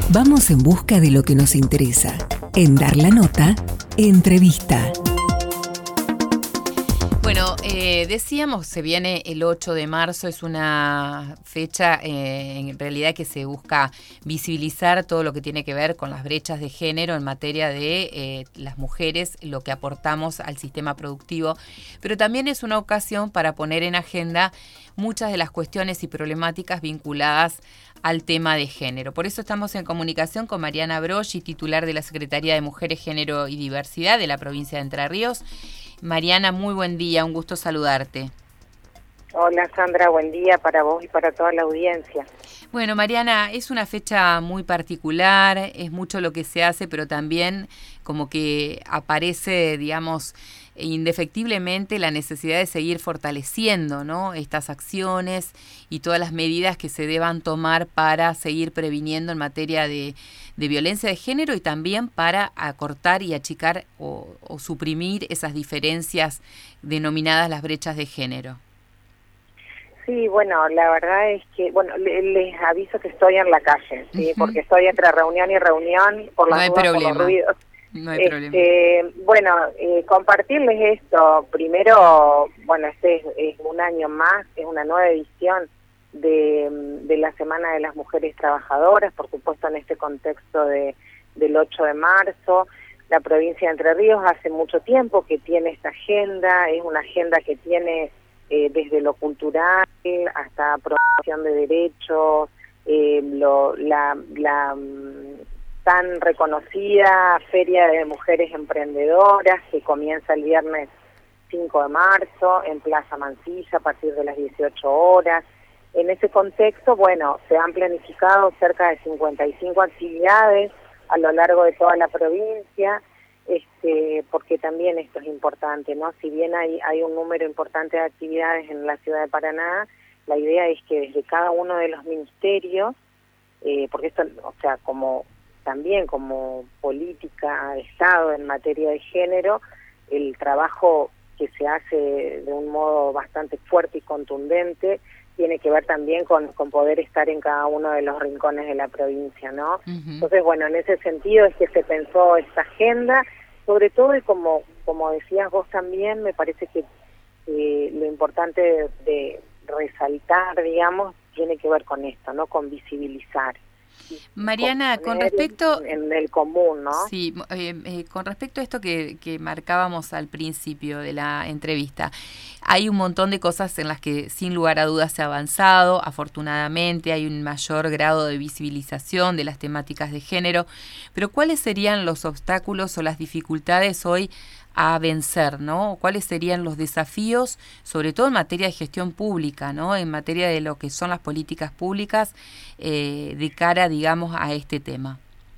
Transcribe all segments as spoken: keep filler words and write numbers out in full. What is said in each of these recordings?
Vamos en busca de lo que nos interesa. En Dar la Nota, entrevista. Bueno, eh, decíamos, se viene el ocho de marzo, es una fecha eh, en realidad que se busca visibilizar todo lo que tiene que ver con las brechas de género en materia de eh, las mujeres, lo que aportamos al sistema productivo, pero también es una ocasión para poner en agenda muchas de las cuestiones y problemáticas vinculadas al tema de género. Por eso estamos en comunicación con Mariana Broggi, titular de la Secretaría de Mujeres, Género y Diversidad de la provincia de Entre Ríos. Mariana, muy buen día, un gusto saludarte. Hola Sandra, buen día para vos y para toda la audiencia. Bueno, Mariana, es una fecha muy particular, es mucho lo que se hace, pero también como que aparece, digamos, indefectiblemente la necesidad de seguir fortaleciendo, ¿no?, estas acciones y todas las medidas que se deban tomar para seguir previniendo en materia de, de violencia de género y también para acortar y achicar o, o suprimir esas diferencias denominadas las brechas de género. Sí, bueno, la verdad es que, bueno, le, les aviso que estoy en la calle, ¿sí? Uh-huh. Porque estoy entre reunión y reunión por las no dudas, por los ruidos. No hay este, problema. Bueno, eh, compartirles esto. Primero, bueno, este es, es un año más, es una nueva edición de, de la Semana de las Mujeres Trabajadoras, por supuesto en este contexto de del ocho de marzo. La provincia de Entre Ríos hace mucho tiempo que tiene esta agenda, es una agenda que tiene eh, desde lo cultural hasta promoción de derechos, eh, lo, la... la tan reconocida Feria de Mujeres Emprendedoras que comienza el viernes cinco de marzo en Plaza Mansilla a partir de las dieciocho horas. En ese contexto, bueno, se han planificado cerca de cincuenta y cinco actividades a lo largo de toda la provincia, este, porque también esto es importante, ¿no? Si bien hay, hay un número importante de actividades en la ciudad de Paraná, la idea es que desde cada uno de los ministerios, eh, porque esto, o sea, como también como política de Estado en materia de género, el trabajo que se hace de un modo bastante fuerte y contundente tiene que ver también con, con poder estar en cada uno de los rincones de la provincia, ¿no? Uh-huh. Entonces, bueno, en ese sentido es que se pensó esta agenda, sobre todo, y como, como decías vos también, me parece que eh, lo importante de, de resaltar, digamos, tiene que ver con esto, ¿no? Con visibilizar. Mariana, con respecto en el común, ¿no? Sí, eh, eh, con respecto a esto que, que marcábamos al principio de la entrevista, hay un montón de cosas en las que sin lugar a dudas se ha avanzado, afortunadamente hay un mayor grado de visibilización de las temáticas de género, pero ¿cuáles serían los obstáculos o las dificultades hoy a vencer, ¿no? ¿Cuáles serían los desafíos, sobre todo en materia de gestión pública, ¿no?, en materia de lo que son las políticas públicas eh, de cara, digamos, a este tema?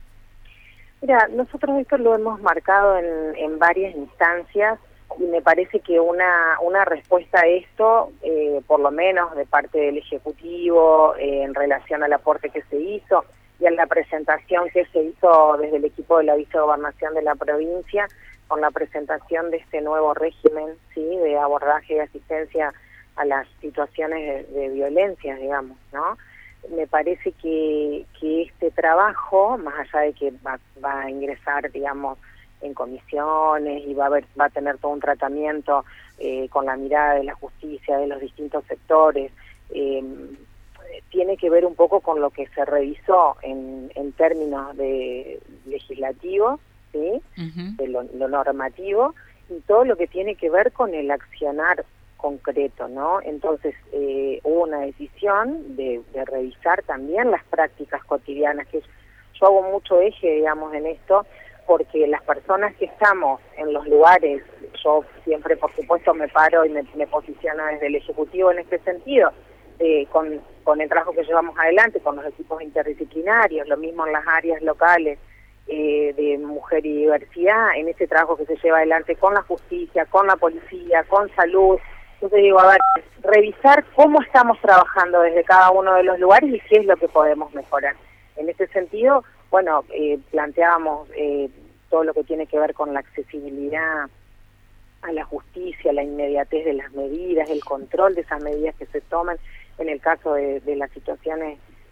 Mira, nosotros esto lo hemos marcado en, en varias instancias y me parece que una una respuesta a esto, eh, por lo menos de parte del Ejecutivo, eh, en relación al aporte que se hizo y a la presentación que se hizo desde el equipo de la vicegobernación de la provincia, con la presentación de este nuevo régimen, sí, de abordaje y asistencia a las situaciones de, de violencia, digamos, ¿no? Me parece que, que este trabajo, más allá de que va, va a ingresar, digamos, en comisiones y va a haber, va a tener todo un tratamiento eh, con la mirada de la justicia, de los distintos sectores, eh, tiene que ver un poco con lo que se revisó en, en términos de legislativos, ¿sí? Uh-huh. De lo, lo normativo y todo lo que tiene que ver con el accionar concreto, ¿no? Entonces eh, hubo una decisión de, de revisar también las prácticas cotidianas, que yo hago mucho eje, digamos, en esto, porque las personas que estamos en los lugares, yo siempre, por supuesto, me paro y me, me posiciono desde el Ejecutivo en este sentido, eh, con, con el trabajo que llevamos adelante, con los equipos interdisciplinarios, lo mismo en las áreas locales, Eh, de mujer y diversidad, en ese trabajo que se lleva adelante con la justicia, con la policía, con salud. Entonces digo, a ver, revisar cómo estamos trabajando desde cada uno de los lugares y qué es lo que podemos mejorar. En ese sentido, bueno, eh, planteábamos eh, todo lo que tiene que ver con la accesibilidad a la justicia, la inmediatez de las medidas, el control de esas medidas que se toman en el caso de, de las situaciones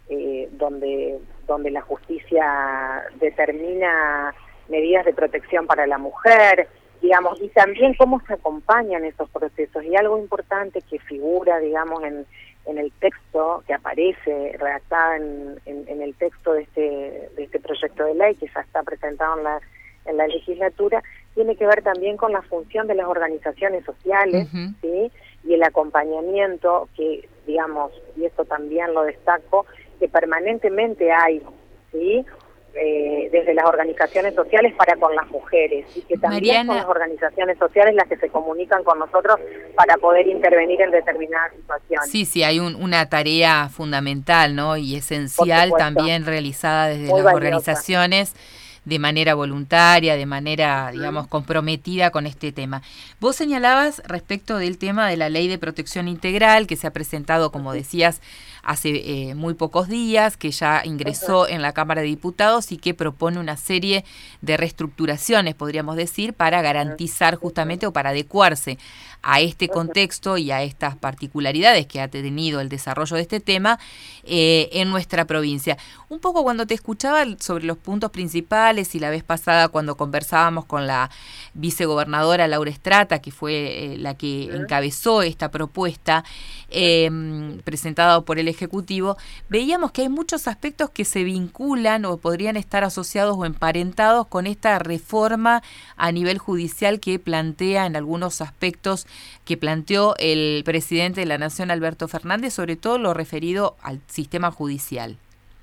eh, donde, donde la justicia determina medidas de protección para la mujer, digamos, y también cómo se acompañan esos procesos. Y algo importante que figura, digamos, en, en el texto, que aparece redactada en, en, en el texto de este, de este proyecto de ley, que ya está presentado en la, en la legislatura, tiene que ver también con la función de las organizaciones sociales, uh-huh. ¿sí? Y el acompañamiento que, digamos, y esto también lo destaco, que permanentemente hay, ¿sí?, Eh, desde las organizaciones sociales para con las mujeres, y que también Mariana, son las organizaciones sociales las que se comunican con nosotros para poder intervenir en determinadas situaciones. Sí, sí, hay un, una tarea fundamental, ¿no? Y esencial también realizada desde Muy las valiosa. organizaciones de manera voluntaria, de manera, digamos, comprometida con este tema. Vos señalabas respecto del tema de la Ley de Protección Integral, que se ha presentado, como decías, hace eh, muy pocos días, que ya ingresó en la Cámara de Diputados y que propone una serie de reestructuraciones, podríamos decir, para garantizar justamente o para adecuarse a este contexto y a estas particularidades que ha tenido el desarrollo de este tema eh, en nuestra provincia. Un poco cuando te escuchaba sobre los puntos principales y la vez pasada cuando conversábamos con la vicegobernadora Laura Estrata, que fue eh, la que encabezó esta propuesta eh, presentada por el Ejecutivo, veíamos que hay muchos aspectos que se vinculan o podrían estar asociados o emparentados con esta reforma a nivel judicial que plantea en algunos aspectos que planteó el presidente de la Nación, Alberto Fernández, sobre todo lo referido al sistema judicial.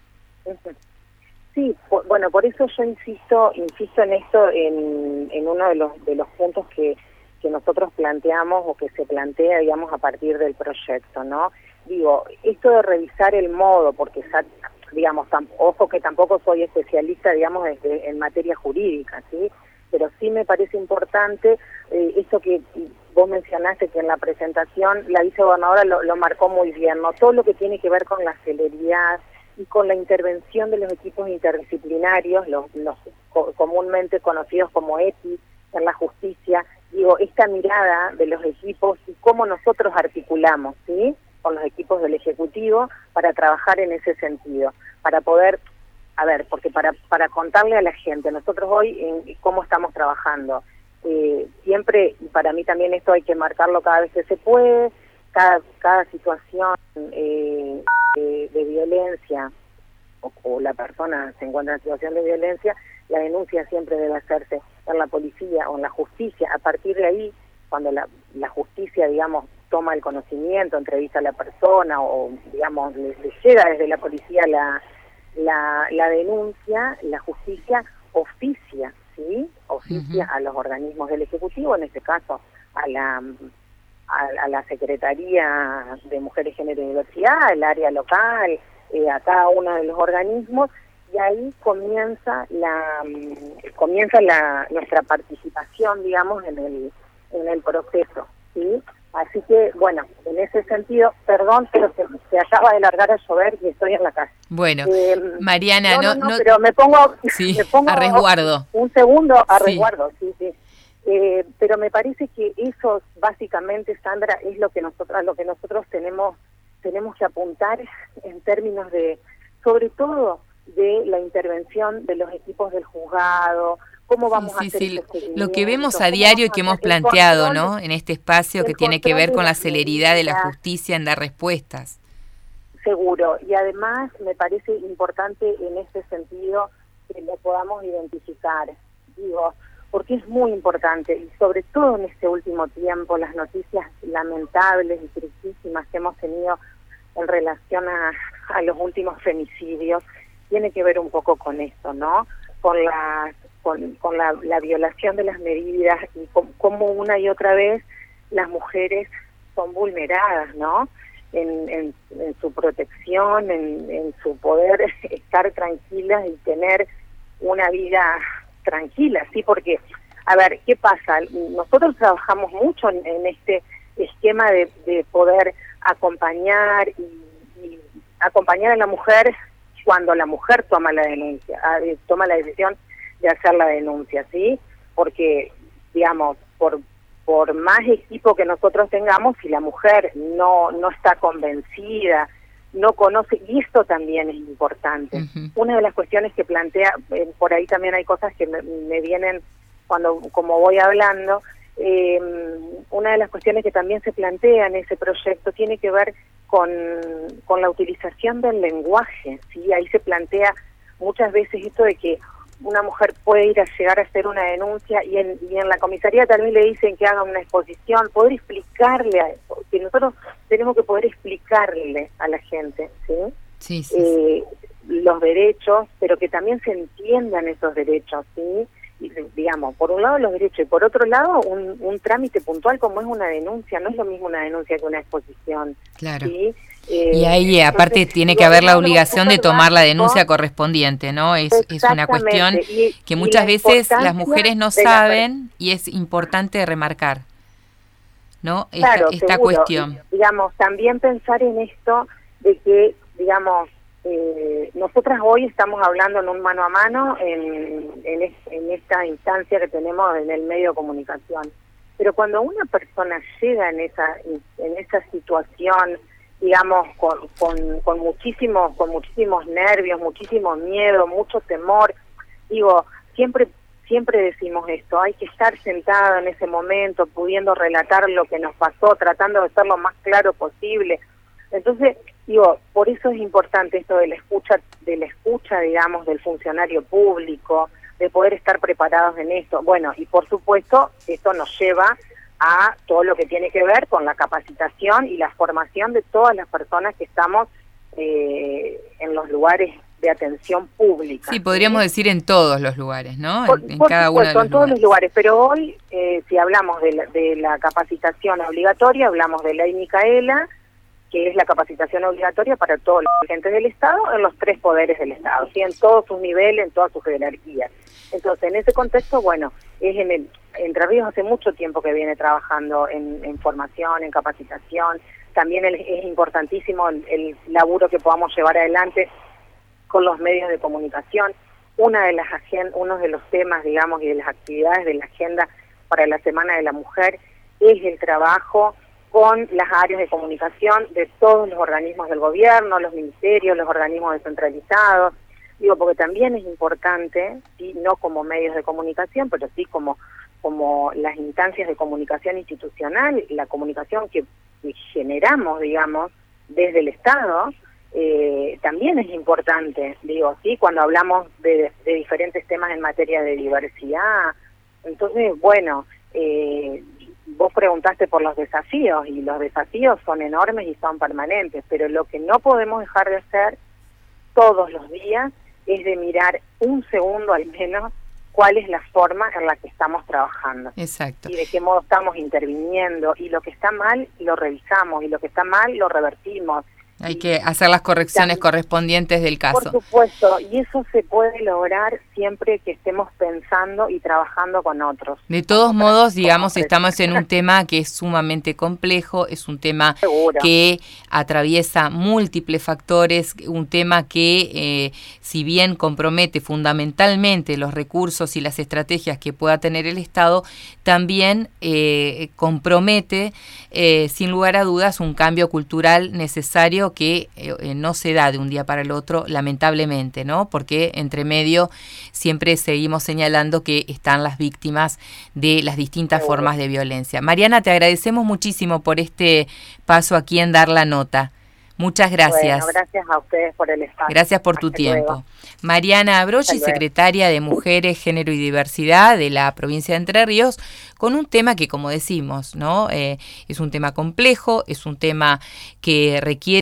Sí, por, bueno, por eso yo insisto, insisto en esto, en, en uno de los de los puntos que, que nosotros planteamos o que se plantea, digamos, a partir del proyecto, ¿no? Digo, esto de revisar el modo, porque, digamos, tam, ojo que tampoco soy especialista, digamos, desde, en materia jurídica, ¿sí? Pero sí me parece importante eh, esto que vos mencionaste, que en la presentación la vicegobernadora lo, lo marcó muy bien, ¿no? Todo lo que tiene que ver con la celeridad y con la intervención de los equipos interdisciplinarios, los, los co comúnmente conocidos como E P I, en la justicia. Digo, esta mirada de los equipos y cómo nosotros articulamos, ¿sí?, con los equipos del Ejecutivo para trabajar en ese sentido, para poder, a ver, porque para para contarle a la gente, nosotros hoy en cómo estamos trabajando, eh, siempre, y para mí también esto hay que marcarlo cada vez que se puede, cada, cada situación eh, de, de violencia, o, o la persona se encuentra en situación de violencia, la denuncia siempre debe hacerse en la policía o en la justicia. A partir de ahí, cuando la, la justicia, digamos, toma el conocimiento, entrevista a la persona o, digamos, le, le llega desde la policía la, la, la denuncia, la justicia oficia, ¿sí? Oficia uh-huh. a los organismos del Ejecutivo, en este caso a la, a, a la Secretaría de Mujeres, Género y Diversidad, el área local, eh, a cada uno de los organismos, y ahí comienza la comienza la nuestra participación, digamos, en el en el proceso, ¿sí? Así que, bueno, en ese sentido, perdón, pero se, se acaba de largar a llover y estoy en la calle. Bueno, eh, Mariana, no, no, no, no, pero me pongo, sí, me pongo a resguardo. Un segundo a sí. resguardo, sí, sí. Eh, pero me parece que eso, básicamente, Sandra, es lo que nosotros, lo que nosotros tenemos, tenemos que apuntar en términos de, sobre todo, de la intervención de los equipos del juzgado. ¿Cómo vamos sí, a hacer sí, sí. Lo que vemos a diario y que hemos planteado, control, ¿no?, en este espacio que tiene que ver con la celeridad de la justicia en dar respuestas. Seguro, y además me parece importante en este sentido que lo podamos identificar, digo, porque es muy importante, y sobre todo en este último tiempo, las noticias lamentables y tristísimas que hemos tenido en relación a, a los últimos femicidios, tiene que ver un poco con esto, ¿no? Con la con, con la, la violación de las medidas y con, como una y otra vez las mujeres son vulneradas, ¿no? En, en, en su protección, en, en su poder estar tranquilas y tener una vida tranquila, ¿sí? Porque, a ver, ¿qué pasa? Nosotros trabajamos mucho en, en este esquema de, de poder acompañar y, y acompañar a la mujer cuando la mujer toma la denuncia, toma la decisión de hacer la denuncia, ¿sí? Porque, digamos, por por más equipo que nosotros tengamos, si la mujer no no está convencida no conoce, y esto también es importante. Uh-huh. Una de las cuestiones que plantea, eh, por ahí también hay cosas que me, me vienen cuando como voy hablando, eh, una de las cuestiones que también se plantea en ese proyecto tiene que ver con, con la utilización del lenguaje, ¿sí? Ahí se plantea muchas veces esto de que una mujer puede ir a llegar a hacer una denuncia y en, y en la comisaría también le dicen que haga una exposición, poder explicarle, a, que nosotros tenemos que poder explicarle a la gente, ¿sí? Sí, sí, eh, sí. Los derechos, pero que también se entiendan esos derechos, ¿sí? Y, digamos, por un lado los derechos y por otro lado un, un trámite puntual como es una denuncia, no es lo mismo una denuncia que una exposición. Claro. ¿Sí? Eh, y ahí aparte entonces, tiene que haber la obligación de tomar la denuncia correspondiente, ¿no? Es, es una cuestión y, que muchas veces las mujeres no saben y es importante remarcar, ¿no? Esta, claro, esta seguro. cuestión. Y, digamos, también pensar en esto de que, digamos, eh, nosotras hoy estamos hablando en un mano a mano en, en, es, en esta instancia que tenemos en el medio de comunicación. Pero cuando una persona llega en esa, en esa situación, digamos, con, con, con muchísimos, con muchísimos nervios, muchísimo miedo, mucho temor, digo, siempre, siempre decimos esto, hay que estar sentado en ese momento, pudiendo relatar lo que nos pasó, tratando de ser lo más claro posible. Entonces, digo, por eso es importante esto de la escucha, de la escucha, digamos, del funcionario público, de poder estar preparados en esto. Bueno, y por supuesto, esto nos lleva a todo lo que tiene que ver con la capacitación y la formación de todas las personas que estamos eh, en los lugares de atención pública. Sí, podríamos ¿sí? decir en todos los lugares, ¿no? Por, en, en por cada supuesto, uno de los en todos lugares. los lugares, pero hoy, eh, si hablamos de la, de la capacitación obligatoria, hablamos de Ley Micaela, que es la capacitación obligatoria para todos los agentes del Estado en los tres poderes del Estado, ¿sí? En todos sus niveles, en todas sus jerarquías. Entonces, en ese contexto, bueno, es en el, Entre Ríos hace mucho tiempo que viene trabajando en, en formación, en capacitación. También el, es importantísimo el, el laburo que podamos llevar adelante con los medios de comunicación. Una de las agen- uno de los temas, digamos, y de las actividades de la agenda para la Semana de la Mujer es el trabajo con las áreas de comunicación de todos los organismos del gobierno, los ministerios, los organismos descentralizados. Digo, porque también es importante, sí, no como medios de comunicación, pero sí como, como las instancias de comunicación institucional, la comunicación que generamos, digamos, desde el Estado, eh, también es importante, digo, sí, cuando hablamos de, de diferentes temas en materia de diversidad. Entonces, bueno, eh, vos preguntaste por los desafíos, y los desafíos son enormes y son permanentes, pero lo que no podemos dejar de hacer todos los días es de mirar un segundo al menos cuál es la forma en la que estamos trabajando. Exacto. Y de qué modo estamos interviniendo, y lo que está mal lo revisamos, y lo que está mal lo revertimos. Hay que hacer las correcciones también, correspondientes del caso. Por supuesto, y eso se puede lograr siempre que estemos pensando y trabajando con otros. De todos modos, digamos, estamos en un tema que es sumamente complejo, es un tema Seguro. que atraviesa múltiples factores, un tema que, eh, si bien compromete fundamentalmente los recursos y las estrategias que pueda tener el Estado, también eh, compromete, eh, sin lugar a dudas, un cambio cultural necesario que eh, no se da de un día para el otro, lamentablemente, ¿no? Porque entre medio siempre seguimos señalando que están las víctimas de las distintas Seguro. formas de violencia. Mariana, te agradecemos muchísimo por este paso aquí en Dar la Nota. Muchas gracias. Bueno, gracias a ustedes por el espacio. Gracias por tu Hasta tiempo. luego. Mariana Abroggi, secretaria de Mujeres, Género y Diversidad de la provincia de Entre Ríos, con un tema que, como decimos, ¿no? Eh, es un tema complejo, es un tema que requiere